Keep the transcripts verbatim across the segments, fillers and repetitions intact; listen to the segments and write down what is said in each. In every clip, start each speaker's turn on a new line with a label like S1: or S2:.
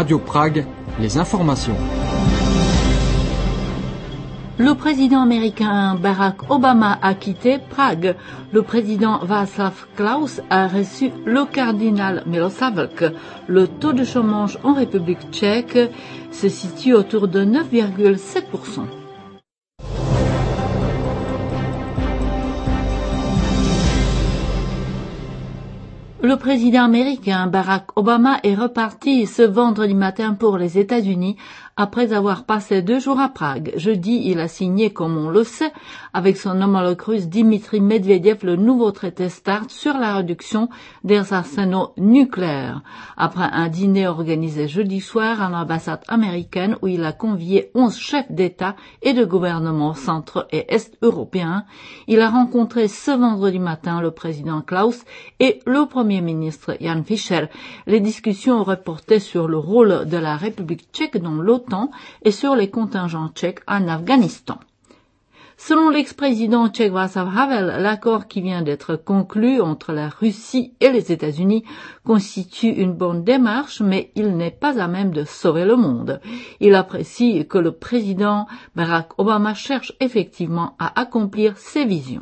S1: Radio Prague, les informations.
S2: Le président américain Barack Obama a quitté Prague. Le président Václav Klaus a reçu le cardinal Miloslavlk. Le taux de chômage en République tchèque se situe autour de neuf virgule sept pour cent. Le président américain Barack Obama est reparti ce vendredi matin pour les États-Unis après avoir passé deux jours à Prague. Jeudi, il a signé, comme on le sait, avec son homologue russe Dmitri Medvedev, le nouveau traité START sur la réduction des arsenaux nucléaires. Après un dîner organisé jeudi soir à l'ambassade américaine où il a convié onze chefs d'État et de gouvernement centre et est européens, il a rencontré ce vendredi matin le président Klaus et le premier ministre Jan Fischer. Les discussions auraient porté sur le rôle de la République tchèque dans l'OTAN et sur les contingents tchèques en Afghanistan. Selon l'ex-président tchèque Václav Havel, l'accord qui vient d'être conclu entre la Russie et les États-Unis constitue une bonne démarche, mais il n'est pas à même de sauver le monde. Il apprécie que le président Barack Obama cherche effectivement à accomplir ses visions.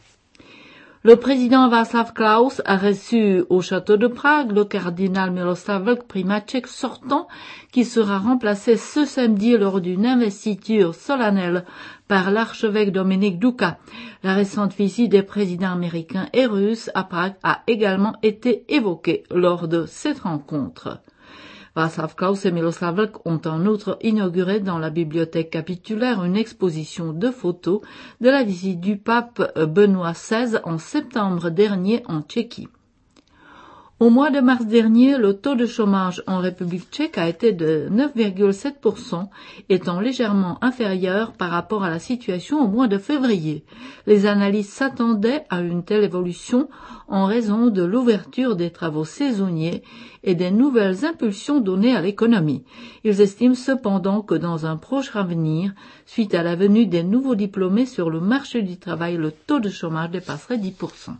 S2: Le président Václav Klaus a reçu au château de Prague le cardinal Miloslavlk, primat tchèque sortant, qui sera remplacé ce samedi lors d'une investiture solennelle par l'archevêque Dominique Duka. La récente visite des présidents américains et russes à Prague a également été évoquée lors de cette rencontre. Václav Klaus et Miloslavlk ont en outre inauguré dans la bibliothèque capitulaire une exposition de photos de la visite du pape Benoît seize en septembre dernier en Tchéquie. Au mois de mars dernier, le taux de chômage en République tchèque a été de neuf virgule sept pour cent, étant légèrement inférieur par rapport à la situation au mois de février. Les analystes s'attendaient à une telle évolution en raison de l'ouverture des travaux saisonniers et des nouvelles impulsions données à l'économie. Ils estiment cependant que dans un proche avenir, suite à la venue des nouveaux diplômés sur le marché du travail, le taux de chômage dépasserait dix pour cent.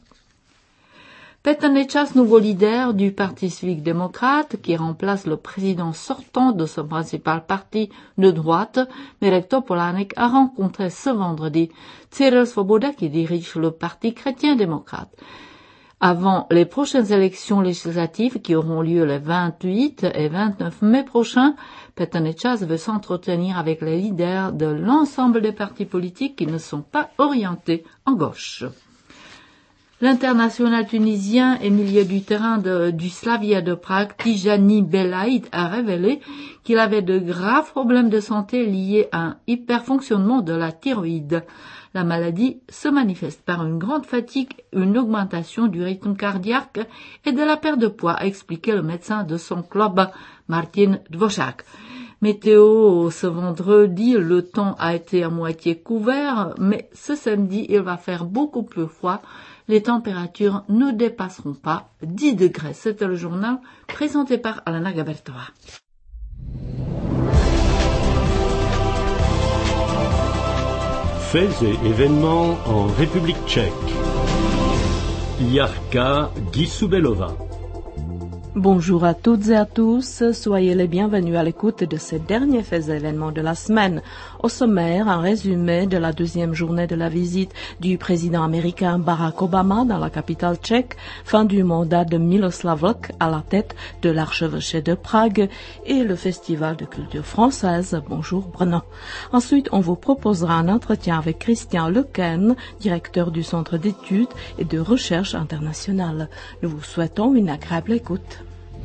S2: Petr Nečas, nouveau leader du Parti civique démocrate, qui remplace le président sortant de son principal parti de droite, Mirek Topolánek, a rencontré ce vendredi Cyril Svoboda, qui dirige le Parti chrétien-démocrate. Avant les prochaines élections législatives qui auront lieu les vingt-huit et vingt-neuf mai prochains, Petr Nečas veut s'entretenir avec les leaders de l'ensemble des partis politiques qui ne sont pas orientés en gauche. L'international tunisien et milieu du terrain de, du Slavia de Prague, Tijani Belaïd, a révélé qu'il avait de graves problèmes de santé liés à un hyperfonctionnement de la thyroïde. La maladie se manifeste par une grande fatigue, une augmentation du rythme cardiaque et de la perte de poids, a expliqué le médecin de son club, Martin Dvořák. Météo, ce vendredi, le temps a été à moitié couvert, mais ce samedi, il va faire beaucoup plus froid. Les températures ne dépasseront pas dix degrés. C'était le journal présenté par Alena Gabertová.
S3: Faits et événements en République tchèque. Jarka Gisubelová.
S4: Bonjour à toutes et à tous, soyez les bienvenus à l'écoute de ces derniers faits et événements de la semaine. Au sommaire, un résumé de la deuxième journée de la visite du président américain Barack Obama dans la capitale tchèque, fin du mandat de Miloslavlk à la tête de l'archevêché de Prague et le festival de culture française Bonjour Brno. Ensuite, on vous proposera un entretien avec Christian Lequen, directeur du Centre d'études et de recherche internationale. Nous vous souhaitons une agréable écoute.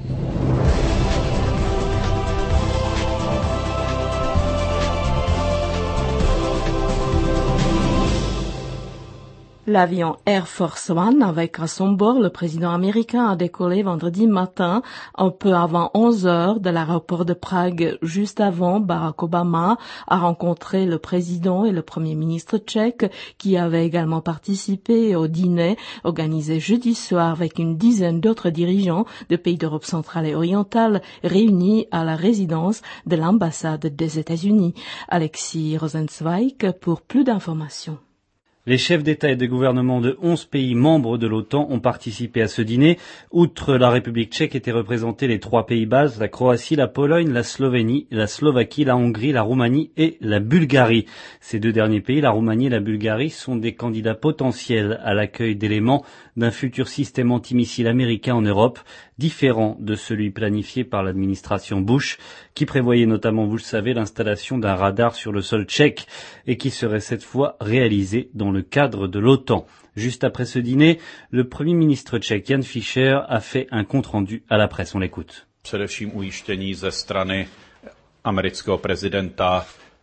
S4: L'avion Air Force One avec à son bord le président américain a décollé vendredi matin un peu avant onze heures de l'aéroport de Prague. Juste avant, Barack Obama a rencontré le président et le premier ministre tchèque qui avaient également participé au dîner organisé jeudi soir avec une dizaine d'autres dirigeants de pays d'Europe centrale et orientale réunis à la résidence de l'ambassade des États-Unis. Alexis Rosenzweig pour plus d'informations.
S5: Les chefs d'État et de gouvernement de onze pays membres de l'OTAN ont participé à ce dîner. Outre la République tchèque étaient représentés les trois pays baltes, la Croatie, la Pologne, la Slovénie, la Slovaquie, la Hongrie, la Roumanie et la Bulgarie. Ces deux derniers pays, la Roumanie et la Bulgarie, sont des candidats potentiels à l'accueil d'éléments d'un futur système antimissile américain en Europe, différent de celui planifié par l'administration Bush, qui prévoyait notamment, vous le savez, l'installation d'un radar sur le sol tchèque et qui serait cette fois réalisé dans le cadre de l'OTAN. Juste après ce dîner, le Premier ministre tchèque Jan Fischer a fait un compte-rendu à la presse. On l'écoute.
S6: Především ujištění ze strany amerického prezidenta.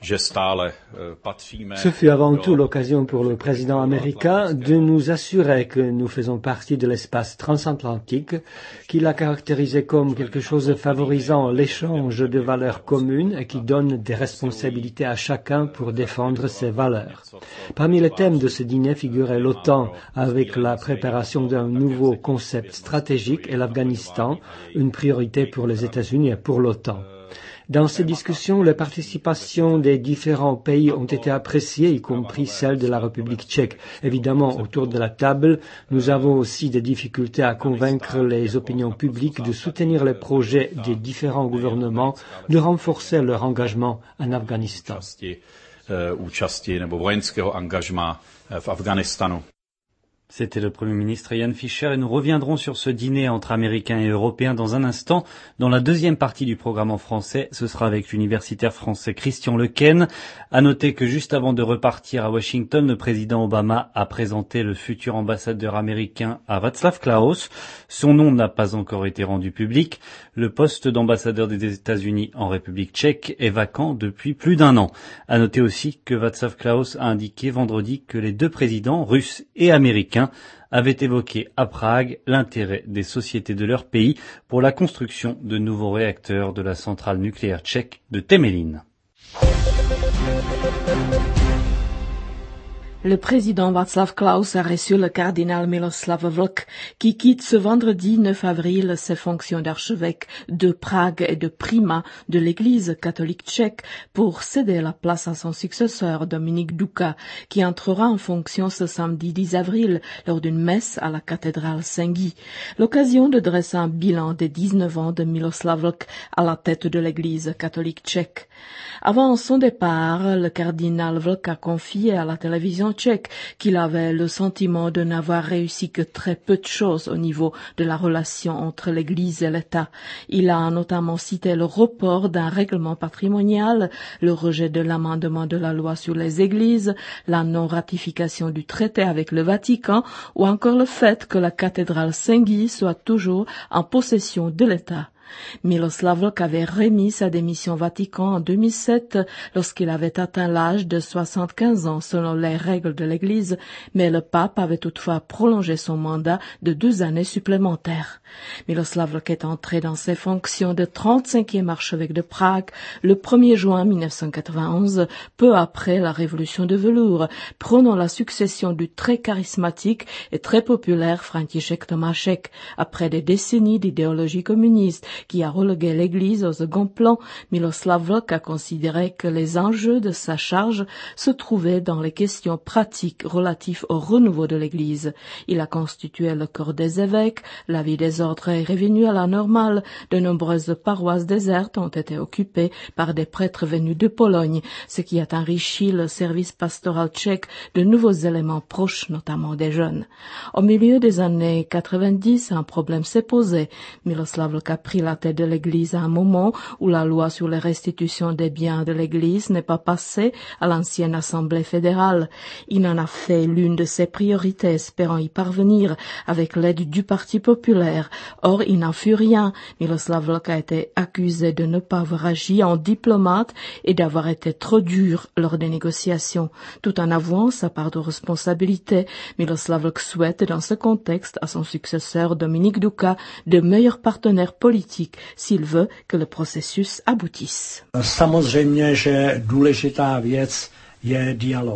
S7: Ce fut avant tout l'occasion pour le président américain de nous assurer que nous faisons partie de l'espace transatlantique, qu'il a caractérisé comme quelque chose favorisant l'échange de valeurs communes et qui donne des responsabilités à chacun pour défendre ses valeurs. Parmi les thèmes de ce dîner figurait l'OTAN avec la préparation d'un nouveau concept stratégique et l'Afghanistan, une priorité pour les États-Unis et pour l'OTAN. Dans ces discussions, les participations des différents pays ont été appréciées, y compris celle de la République tchèque. Évidemment, autour de la table, nous avons aussi des difficultés à convaincre les opinions publiques de soutenir les projets des différents gouvernements, de renforcer leur engagement en Afghanistan.
S5: C'était le Premier ministre Jan Fischer et nous reviendrons sur ce dîner entre Américains et Européens dans un instant. Dans la deuxième partie du programme en français, ce sera avec l'universitaire français Christian Lequen. À noter que juste avant de repartir à Washington, le président Obama a présenté le futur ambassadeur américain à Václav Klaus. Son nom n'a pas encore été rendu public. Le poste d'ambassadeur des États-Unis en République tchèque est vacant depuis plus d'un an. À noter aussi que Václav Klaus a indiqué vendredi que les deux présidents, russes et américains, avaient évoqué à Prague l'intérêt des sociétés de leur pays pour la construction de nouveaux réacteurs de la centrale nucléaire tchèque de Temelín.
S4: Le président Václav Klaus a reçu le cardinal Miloslav Vlk, qui quitte ce vendredi neuf avril ses fonctions d'archevêque de Prague et de primat de l'Église catholique tchèque pour céder la place à son successeur Dominik Duka, qui entrera en fonction ce samedi dix avril lors d'une messe à la cathédrale Saint-Guy. L'occasion de dresser un bilan des dix-neuf ans de Miloslav Vlk à la tête de l'Église catholique tchèque. Avant son départ, le cardinal Vlk a confié à la télévision tchèque qu'il avait le sentiment de n'avoir réussi que très peu de choses au niveau de la relation entre l'Église et l'État. Il a notamment cité le report d'un règlement patrimonial, le rejet de l'amendement de la loi sur les églises, la non-ratification du traité avec le Vatican ou encore le fait que la cathédrale Saint-Guy soit toujours en possession de l'État. Miloslav Vlk avait remis sa démission au Vatican en deux mille sept lorsqu'il avait atteint l'âge de soixante-quinze ans selon les règles de l'Église, mais le pape avait toutefois prolongé son mandat de deux années supplémentaires. Miloslav Vlk est entré dans ses fonctions de trente-cinquième archevêque de Prague le premier juin mille neuf cent quatre-vingt-onze, peu après la révolution de velours, prenant la succession du très charismatique et très populaire František Tomášek. Après des décennies d'idéologie communiste qui a relégué l'Église au second plan, Miloslav Vlk a considéré que les enjeux de sa charge se trouvaient dans les questions pratiques relatives au renouveau de l'Église. Il a constitué le corps des évêques, la vie des ordres est revenue à la normale, de nombreuses paroisses désertes ont été occupées par des prêtres venus de Pologne, ce qui a enrichi le service pastoral tchèque de nouveaux éléments proches, notamment des jeunes. Au milieu des années quatre-vingt-dix, un problème s'est posé. Miloslav Vlk a pris la tête de l'Église à un moment où la loi sur les restitutions des biens de l'Église n'est pas passée à l'ancienne Assemblée fédérale. Il en a fait l'une de ses priorités, espérant y parvenir avec l'aide du Parti populaire. Or, il n'en fut rien. Miloslav Vlk a été accusé de ne pas avoir agi en diplomate et d'avoir été trop dur lors des négociations. Tout en avouant sa part de responsabilité, Miloslav Vlk souhaite, dans ce contexte, à son successeur Dominik Duka, de meilleurs partenaires politiques s'il veut que le processus aboutisse.
S8: Samozřejmě, že důležitá věc je dialog.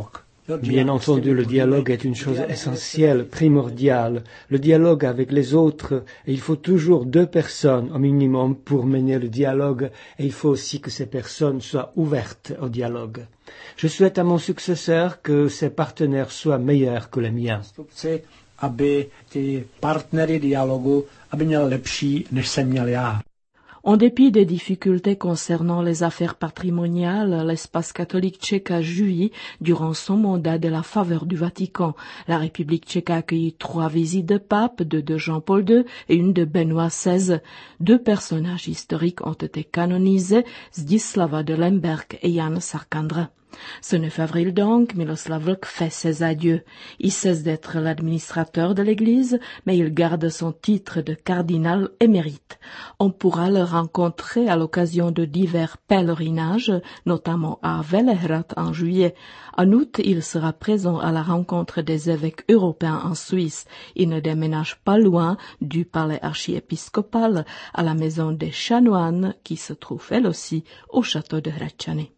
S7: Bien entendu, le dialogue est une chose essentielle, primordiale. Le dialogue avec les autres, et il faut toujours deux personnes au minimum pour mener le dialogue, et il faut aussi que ces personnes soient ouvertes au dialogue. Je souhaite à mon successeur que ses partenaires soient meilleurs que les miens.
S8: Aby ty partnery dialogu, aby měl lepší, než jsem měl já.
S4: En dépit des difficultés concernant les affaires patrimoniales, l'espace catholique tchèque a joui, durant son mandat, de la faveur du Vatican. La République tchèque a accueilli trois visites de pape, deux de Jean-Paul deux et une de Benoît seize. Deux personnages historiques ont été canonisés, Zdislava de Lemberg et Jan Sarkandra. Ce neuf avril donc, Miloslav Vlk fait ses adieux. Il cesse d'être l'administrateur de l'Église, mais il garde son titre de cardinal émérite. On pourra le rencontrer à l'occasion de divers pèlerinages, notamment à Velehrad en juillet. En août, il sera présent à la rencontre des évêques européens en Suisse. Il ne déménage pas loin du palais archiépiscopal à la maison des chanoines qui se trouve elle aussi au château de Hradčany.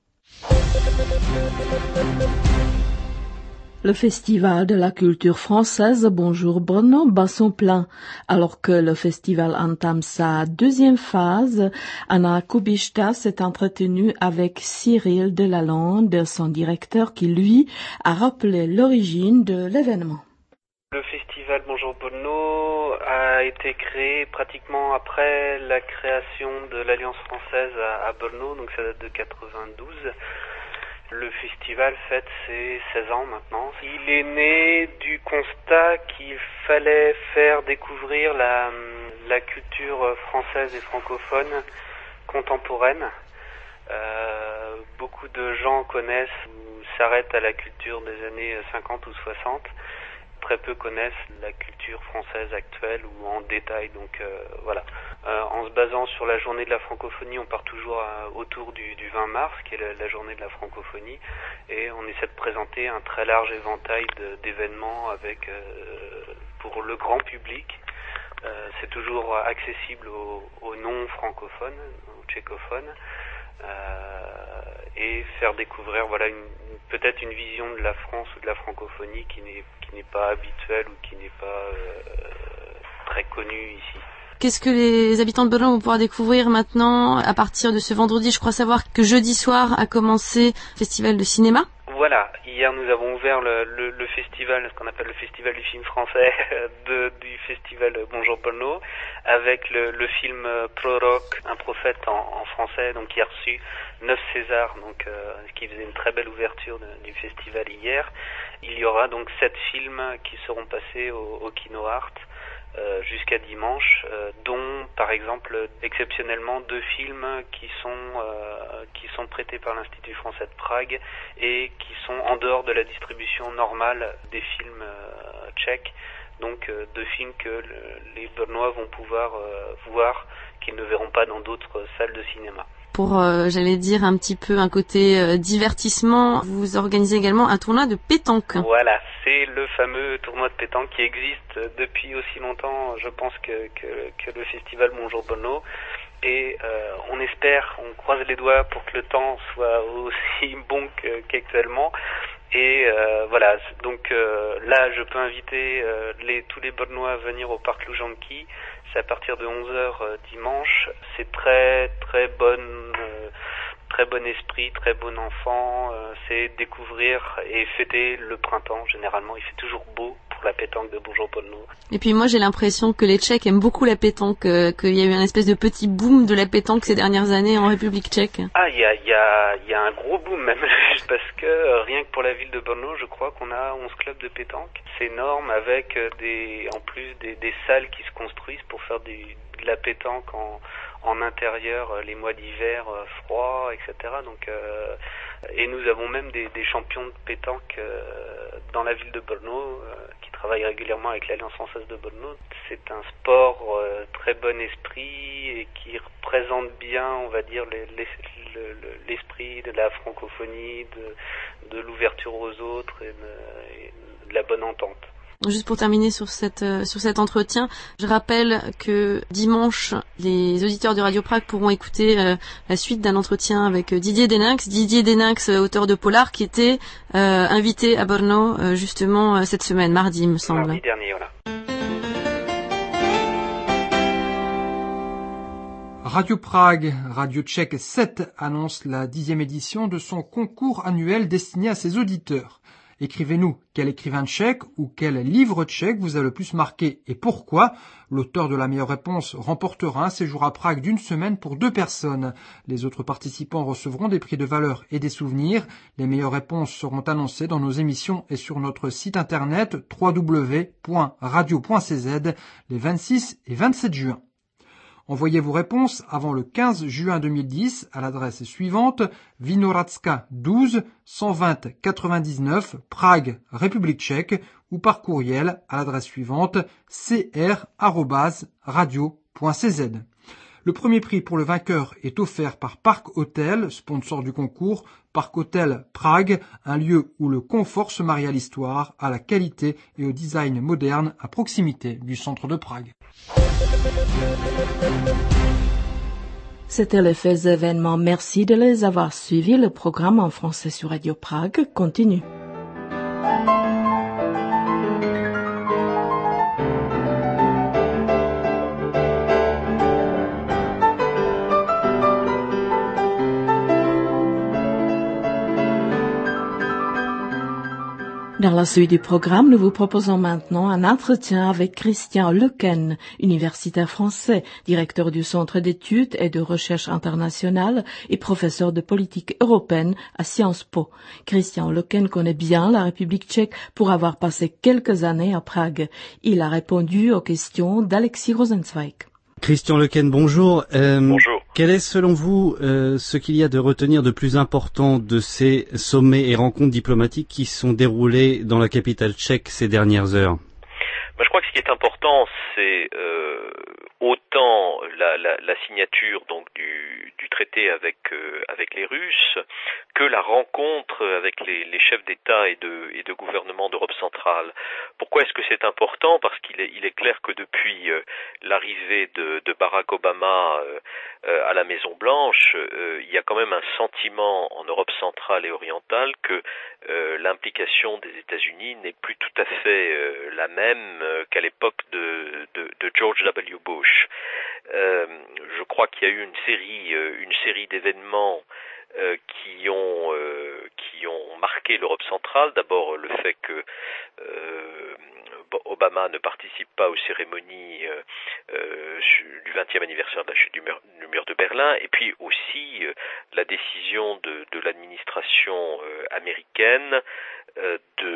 S4: Le festival de la culture française Bonjour Brno bat son plein. Alors que le festival entame sa deuxième phase, Anna Kubishta s'est entretenue avec Cyril Delalande, son directeur, qui lui a rappelé l'origine de l'événement.
S9: Le festival Bonjour Brno a été créé pratiquement après la création de l'Alliance française à, à Brno, donc ça date de quatre-vingt-douze. Le festival fête ses seize ans maintenant. Il est né du constat qu'il fallait faire découvrir la, la culture française et francophone contemporaine. Euh, beaucoup de gens connaissent ou s'arrêtent à la culture des années cinquante ou soixante. Très peu connaissent la culture française actuelle ou en détail. Donc euh, voilà. Euh, en se basant sur la journée de la francophonie, on part toujours euh, autour du, du vingt mars, qui est la, la journée de la francophonie, et on essaie de présenter un très large éventail de, d'événements avec euh, pour le grand public. Euh, c'est toujours accessible aux, aux non francophones, aux tchécophones, euh, et faire découvrir voilà une, peut-être une vision de la France ou de la francophonie qui n'est qui n'est pas habituelle ou qui n'est pas euh, très connue ici.
S10: Qu'est-ce que les habitants de Brno vont pouvoir découvrir maintenant à partir de ce vendredi? Je crois savoir que jeudi soir a commencé le festival de cinéma.
S9: Voilà, hier nous avons ouvert le, le, le festival, ce qu'on appelle le festival du film français de, du festival Bonjour Brno, avec le, le film Proroc, un prophète en, en français, donc qui a reçu neuf Césars, donc euh, ce qui faisait une très belle ouverture de, du festival hier. Il y aura donc sept films qui seront passés au, au Kino Art. Euh, jusqu'à dimanche, euh, dont par exemple exceptionnellement deux films qui sont euh, qui sont prêtés par l'Institut français de Prague et qui sont en dehors de la distribution normale des films euh, tchèques, donc euh, deux films que le, les Brnois vont pouvoir euh, voir qu'ils ne verront pas dans d'autres salles de cinéma.
S10: Pour, euh, j'allais dire, un petit peu un côté euh, divertissement, vous organisez également un tournoi de pétanque.
S9: Voilà, c'est le fameux tournoi de pétanque qui existe depuis aussi longtemps, je pense, que, que, que le festival Bonjour Brno. Et euh, on espère, on croise les doigts pour que le temps soit aussi bon que, qu'actuellement. Et euh, voilà, donc euh, là, je peux inviter euh, les, tous les Brnois à venir au parc Loujanki. C'est à partir de onze heures euh, dimanche. C'est très très bonne, euh, très bon esprit, très bon enfant. Euh, c'est découvrir et fêter le printemps. Généralement, il fait toujours beau pour la pétanque de Bonjour Brno.
S10: Et puis moi, j'ai l'impression que les Tchèques aiment beaucoup la pétanque, euh, qu'il y a eu un espèce de petit boom de la pétanque ces dernières années en République tchèque.
S9: Ah, il y a, il y a, il y a un gros boom même, parce que euh, rien que pour la ville de Brno, je crois qu'on a onze clubs de pétanque. C'est énorme, avec euh, des, en plus des, des salles qui se construisent pour faire du, de la pétanque en, en intérieur, euh, les mois d'hiver euh, froids, et cetera. Donc, euh, et nous avons même des, des champions de pétanque euh, dans la ville de Brno euh, qui travaillent régulièrement avec l'Alliance française de Brno. C'est un sport euh, très bon esprit et qui représente bien, on va dire, les, les, le, l'esprit de la francophonie, de, de l'ouverture aux autres et de, et de la bonne entente.
S10: Juste pour terminer sur cette euh, sur cet entretien, je rappelle que dimanche, les auditeurs de Radio Prague pourront écouter euh, la suite d'un entretien avec Didier Deninx, Didier Deninx, auteur de Polar, qui était euh, invité à Brno euh, justement euh, cette semaine, mardi, il me semble.
S9: Mardi dernier, voilà.
S11: Radio Prague, Radio Tchèque sept annonce la dixième édition de son concours annuel destiné à ses auditeurs. Écrivez-nous quel écrivain tchèque ou quel livre tchèque vous a le plus marqué et pourquoi. L'auteur de la meilleure réponse remportera un séjour à Prague d'une semaine pour deux personnes. Les autres participants recevront des prix de valeur et des souvenirs. Les meilleures réponses seront annoncées dans nos émissions et sur notre site internet w w w point radio point c z les vingt-six et vingt-sept juin. Envoyez vos réponses avant le quinze juin deux mille dix à l'adresse suivante Vinohradska douze, cent vingt quatre-vingt-dix-neuf, Prague, République tchèque, ou par courriel à l'adresse suivante c r arobase radio point c z. Le premier prix pour le vainqueur est offert par Park Hotel, sponsor du concours. Park Hotel Prague, un lieu où le confort se marie à l'histoire, à la qualité et au design moderne à proximité du centre de Prague.
S4: C'était les faits événements. Merci de les avoir suivis. Le programme en français sur Radio Prague continue. Dans la suite du programme, nous vous proposons maintenant un entretien avec Christian Lequen, universitaire français, directeur du Centre d'études et de recherche internationale et professeur de politique européenne à Sciences Po. Christian Lequen connaît bien la République tchèque pour avoir passé quelques années à Prague. Il a répondu aux questions d'Alexis Rosenzweig.
S5: Christian Lequen, bonjour. Euh,
S12: bonjour.
S5: Quel est selon vous euh, ce qu'il y a de retenir de plus important de ces sommets et rencontres diplomatiques qui sont déroulés dans la capitale tchèque ces dernières heures?
S12: Ben, je crois que ce qui est important, c'est euh, autant la, la, la signature donc du, du traité avec euh, avec les Russes que la rencontre avec les, les chefs d'État et de et de gouvernement d'Europe centrale. Pourquoi est-ce que c'est important? Parce qu'il est il est clair que depuis euh, l'arrivée de, de Barack Obama euh, euh, à la Maison Blanche, euh, il y a quand même un sentiment en Europe centrale et orientale que euh, l'implication des États-Unis n'est plus tout à fait euh, la même euh, qu'à l'époque de, de, de George W. Bush. Euh, je crois qu'il y a eu une série euh, une série d'événements Euh, qui ont euh, qui ont marqué l'Europe centrale. D'abord le fait que euh, Obama ne participe pas aux cérémonies euh, euh, du vingtième anniversaire de la chute du mur, du mur de Berlin, et puis aussi euh, la décision de, de l'administration euh, américaine euh, de,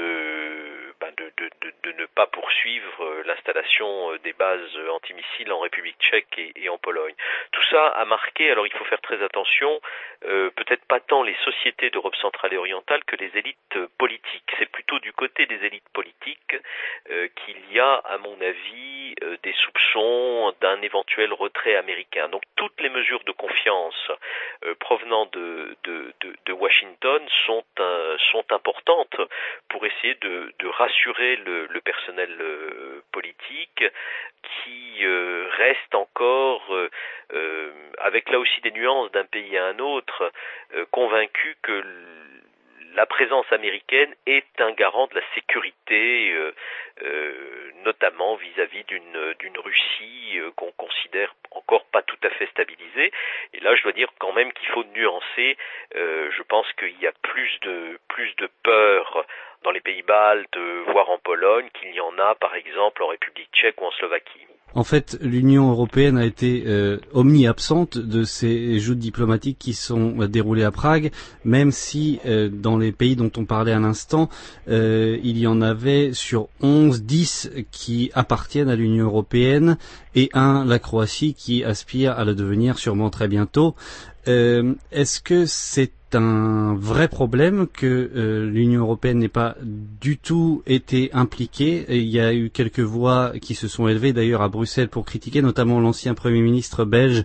S12: ben de, de, de, de ne pas poursuivre euh, l'installation euh, des bases antimissiles en République tchèque et, et en Pologne. Tout ça a marqué, alors il faut faire très attention, euh, peut-être pas tant les sociétés d'Europe centrale et orientale que les élites politiques. C'est plutôt du côté des élites politiques euh, qu'il y a, à mon avis, euh, des soupçons d'un éventuel retrait américain. Donc toutes les mesures de confiance euh, provenant de, de, de, de Washington sont, euh, sont importantes pour essayer de, de rassurer le, le personnel euh, politique qui euh, reste encore, euh, euh, avec là aussi des nuances d'un pays à un autre, euh, convaincu que la présence américaine est un garant de la sécurité, euh, euh, notamment vis-à-vis d'une, d'une Russie euh, qu'on considère encore pas tout à fait stabilisée. Et là, je dois dire quand même qu'il faut nuancer. Euh, je pense qu'il y a plus de, plus de peur dans les pays baltes, voire en Pologne, qu'il y en a, par exemple, en République tchèque ou en Slovaquie.
S5: En fait, l'Union européenne a été euh, omni-absente de ces joutes diplomatiques qui sont euh, déroulées à Prague, même si euh, dans les pays dont on parlait à l'instant, euh, il y en avait sur onze, dix qui appartiennent à l'Union européenne et un, la Croatie, qui aspire à le devenir sûrement très bientôt. Euh, est-ce que c'est un vrai problème que euh, l'Union européenne n'ait pas du tout été impliquée? Et il y a eu quelques voix qui se sont élevées d'ailleurs à Bruxelles pour critiquer, notamment l'ancien Premier ministre belge,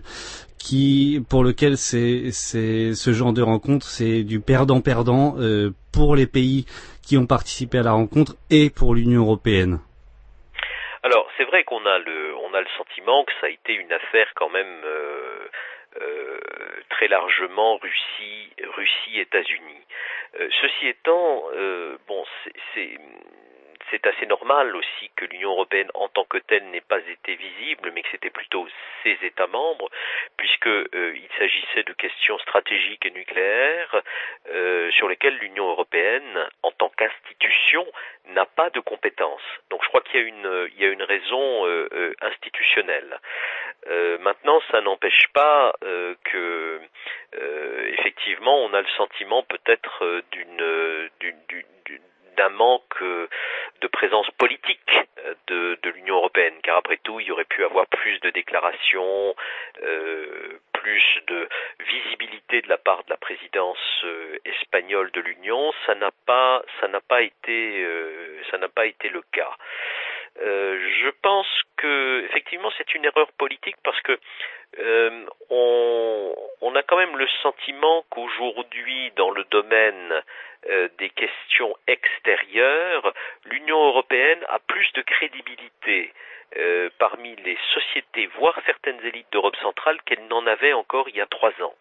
S5: qui pour lequel c'est, c'est ce genre de rencontre, c'est du perdant-perdant euh, pour les pays qui ont participé à la rencontre et pour l'Union européenne.
S12: c'est vrai qu'on a le, on a le sentiment que ça a été une affaire quand même euh, euh, très largement Russie, Russie, États-Unis. Euh, ceci étant, euh, bon, c'est, c'est C'est assez normal aussi que l'Union européenne en tant que telle n'ait pas été visible, mais que c'était plutôt ses États membres, puisque euh, il s'agissait de questions stratégiques et nucléaires euh, sur lesquelles l'Union européenne, en tant qu'institution, n'a pas de compétences. Donc je crois qu'il y a une, il y a une raison euh, euh, institutionnelle. Euh, maintenant, ça n'empêche pas euh, que, euh, effectivement, on a le sentiment peut-être euh, d'une, d'une, d'une d'un manque de présence politique de, de l'Union européenne, car après tout, il y aurait pu avoir plus de déclarations, euh, plus de visibilité de la part de la présidence euh, espagnole de l'Union. Ça n'a pas, ça n'a pas été, euh, ça n'a pas été le cas. Euh, je pense que effectivement c'est une erreur politique parce que euh, on, on a quand même le sentiment qu'aujourd'hui dans le domaine euh, des questions extérieures, l'Union européenne a plus de crédibilité euh, parmi les sociétés, voire certaines élites d'Europe centrale qu'elle n'en avait encore il y a trois ans.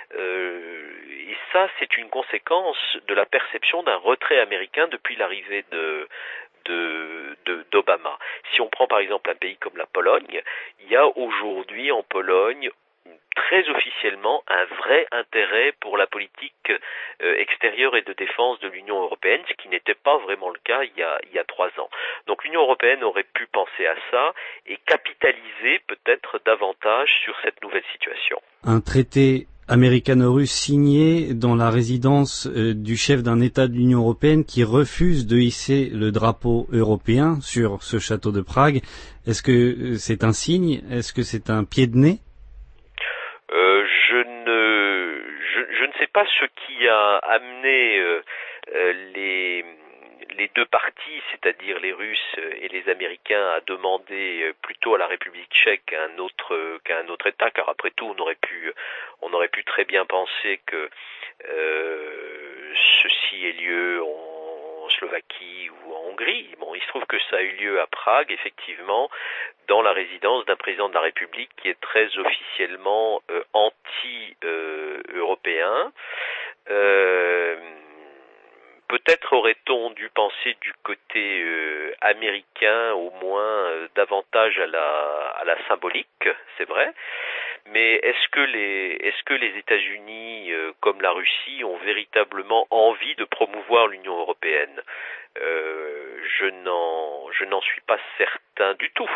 S12: Euh, et ça, c'est une conséquence de la perception d'un retrait américain depuis l'arrivée de De, de, d'Obama. Si on prend par exemple un pays comme la Pologne, il y a aujourd'hui en Pologne très officiellement un vrai intérêt pour la politique euh, extérieure et de défense de l'Union européenne, ce qui n'était pas vraiment le cas il y a, il y a trois ans. Donc l'Union européenne aurait pu penser à ça et capitaliser peut-être davantage sur cette nouvelle situation.
S5: Un traité américano-russe signé dans la résidence euh, du chef d'un État de l'Union européenne qui refuse de hisser le drapeau européen sur ce château de Prague. Est-ce que c'est un signe? Est-ce que c'est un pied de nez?
S12: euh, je, ne, je, je ne sais pas ce qui a amené euh, euh, les... les deux parties, c'est-à-dire les Russes et les Américains, à demander plutôt à la République tchèque qu'à un autre, qu'à un autre État, car après tout, on aurait pu, on aurait pu très bien penser que euh, ceci ait lieu en Slovaquie ou en Hongrie. Bon, il se trouve que ça a eu lieu à Prague, effectivement, dans la résidence d'un président de la République qui est très officiellement euh, anti-européen. Euh, Peut-être aurait-on dû penser du côté euh, américain au moins euh, davantage à la à la symbolique, c'est vrai. Mais est-ce que les est-ce que les États-Unis euh, comme la Russie ont véritablement envie de promouvoir l'Union européenne? euh, Je n'en je n'en suis pas certain du tout.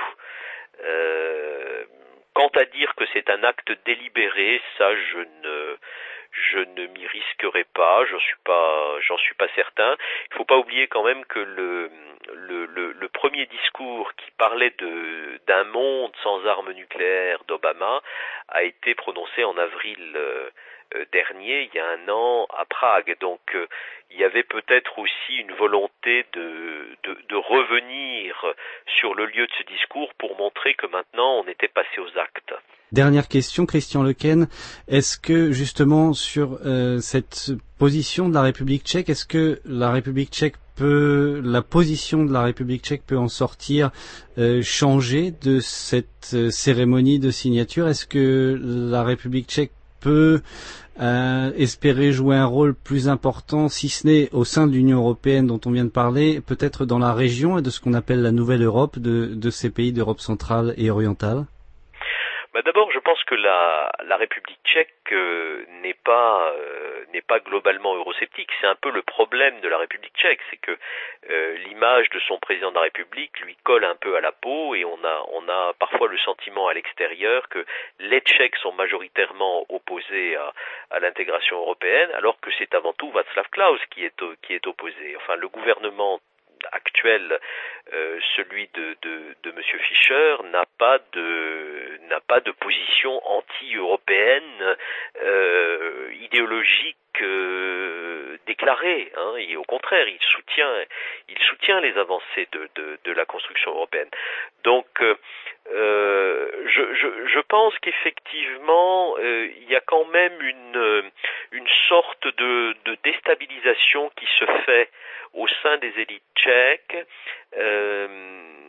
S12: Euh, quant à dire que c'est un acte délibéré, ça je ne Je ne m'y risquerai pas, j'en suis pas, j'en suis pas certain. Il faut pas oublier quand même que le, le, le, le premier discours qui parlait de, d'un monde sans armes nucléaires d'Obama a été prononcé en avril euh, dernier, il y a un an, à Prague. Donc euh, il y avait peut-être aussi une volonté de, de, de revenir sur le lieu de ce discours pour montrer que maintenant on était passé aux actes.
S5: Dernière question, Christian Lequesne. Est-ce que justement sur euh, cette position de la République tchèque, est-ce que la République tchèque peut, la position de la République tchèque peut en sortir euh, changer de cette euh, cérémonie de signature? Est-ce que la République tchèque peut euh, espérer jouer un rôle plus important, si ce n'est au sein de l'Union européenne dont on vient de parler, peut-être dans la région et de ce qu'on appelle la nouvelle Europe, de, de ces pays d'Europe centrale et orientale?
S12: Bah d'abord, je pense que la, la République tchèque euh, n'est pas euh, n'est pas globalement eurosceptique. C'est un peu le problème de la République tchèque, c'est que euh, l'image de son président de la République lui colle un peu à la peau et on a on a parfois le sentiment à l'extérieur que les Tchèques sont majoritairement opposés à, à l'intégration européenne, alors que c'est avant tout Václav Klaus qui est qui est opposé. Enfin, le gouvernement actuel, euh, celui de, de, de Monsieur Fischer, n'a pas de n'a pas de position anti-européenne euh, idéologique euh, déclarée. Hein, et au contraire, il soutient il soutient les avancées de, de, de la construction européenne. Donc, euh, je, je, je pense qu'effectivement, euh, il y a quand même une une sorte de, de déstabilisation qui se fait au sein des élites tchèques, euh,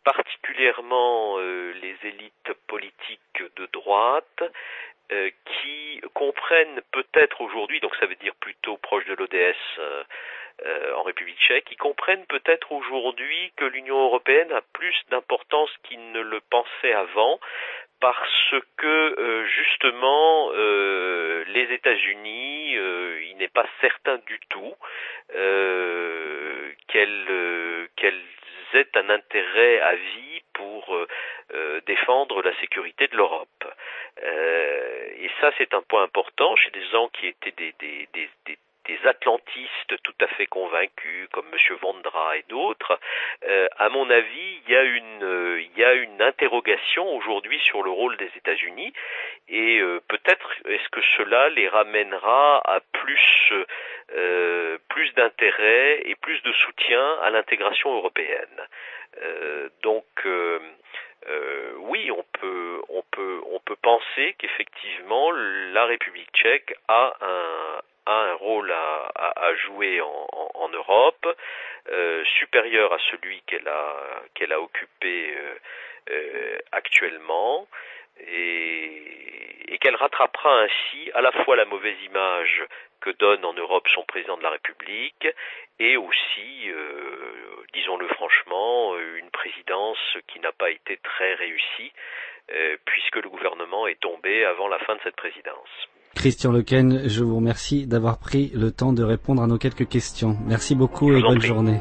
S12: particulièrement euh, les élites politiques de droite, euh, qui comprennent peut-être aujourd'hui, donc ça veut dire plutôt proche de l'O D S euh, euh, en République tchèque, qui comprennent peut-être aujourd'hui que l'Union européenne a plus d'importance qu'ils ne le pensaient avant, parce que euh, justement euh, les États-Unis, euh, il n'est pas certain du tout euh, qu'elles euh, qu'elles aient un intérêt à vie pour euh, défendre la sécurité de l'Europe. Euh, et ça, c'est un point important chez des gens qui étaient des, des, des, des des atlantistes tout à fait convaincus, comme M. Vondra et d'autres. Euh, à mon avis, il y a une, euh, il y a une interrogation aujourd'hui sur le rôle des États-Unis, et euh, peut-être est-ce que cela les ramènera à plus, euh, plus d'intérêt et plus de soutien à l'intégration européenne. Euh, donc, euh, euh, oui, on peut, on peut, on peut penser qu'effectivement la République tchèque a un a un rôle à, à, à jouer en, en, en Europe, euh, supérieur à celui qu'elle a, qu'elle a occupé euh, euh, actuellement, et, et qu'elle rattrapera ainsi à la fois la mauvaise image que donne en Europe son président de la République, et aussi, euh, disons-le franchement, une présidence qui n'a pas été très réussie, euh, puisque le gouvernement est tombé avant la fin de cette présidence.
S5: Christian Lequesne, je vous remercie d'avoir pris le temps de répondre à nos quelques questions. Merci beaucoup et bonne journée.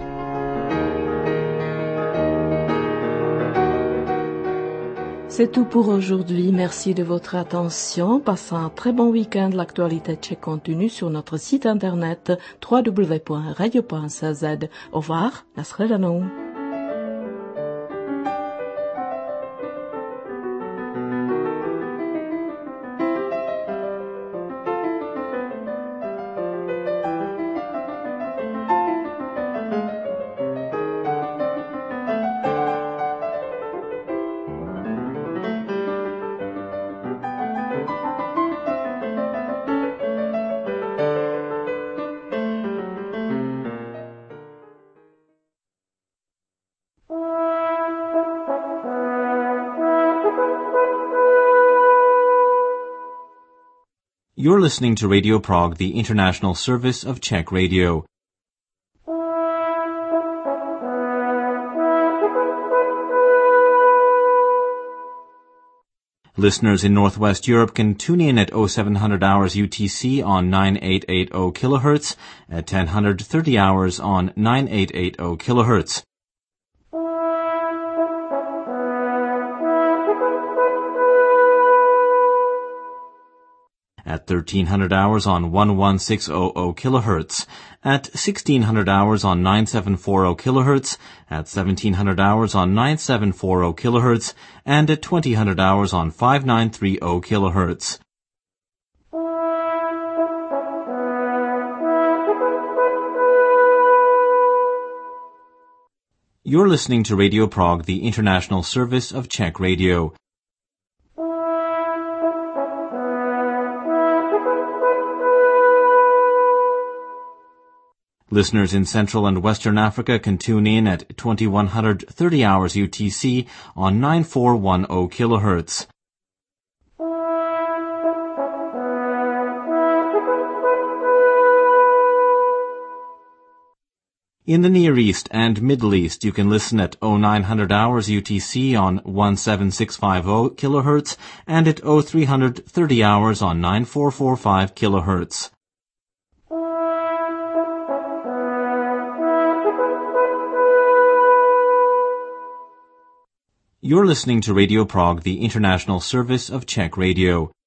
S4: C'est tout pour aujourd'hui. Merci de votre attention. Passez un très bon week-end. L'actualité tchèque continue sur notre site internet w w w point radio point c z. Au revoir. Nashledanou.
S13: You're listening to Radio Prague, the international service of Czech Radio. Listeners in Northwest Europe can tune in at oh seven hundred hours U T C on nine eight eight zero kilohertz, at ten thirty hours on nine eight eight zero kilohertz. At thirteen hundred hours on eleven six hundred kilohertz, at sixteen hundred hours on nine seven four zero kilohertz, at seventeen hundred hours on nine seven four zero kilohertz, and at twenty hundred hours on five nine three zero kilohertz. You're listening to Radio Prague, the international service of Czech Radio. Listeners in Central and Western Africa can tune in at twenty-one thirty hours U T C on nine four one zero kilohertz. In the Near East and Middle East, you can listen at oh nine hundred hours U T C on seventeen six fifty kilohertz and at oh three thirty hours on nine four four five kilohertz. You're listening to Radio Prague, the international service of Czech Radio.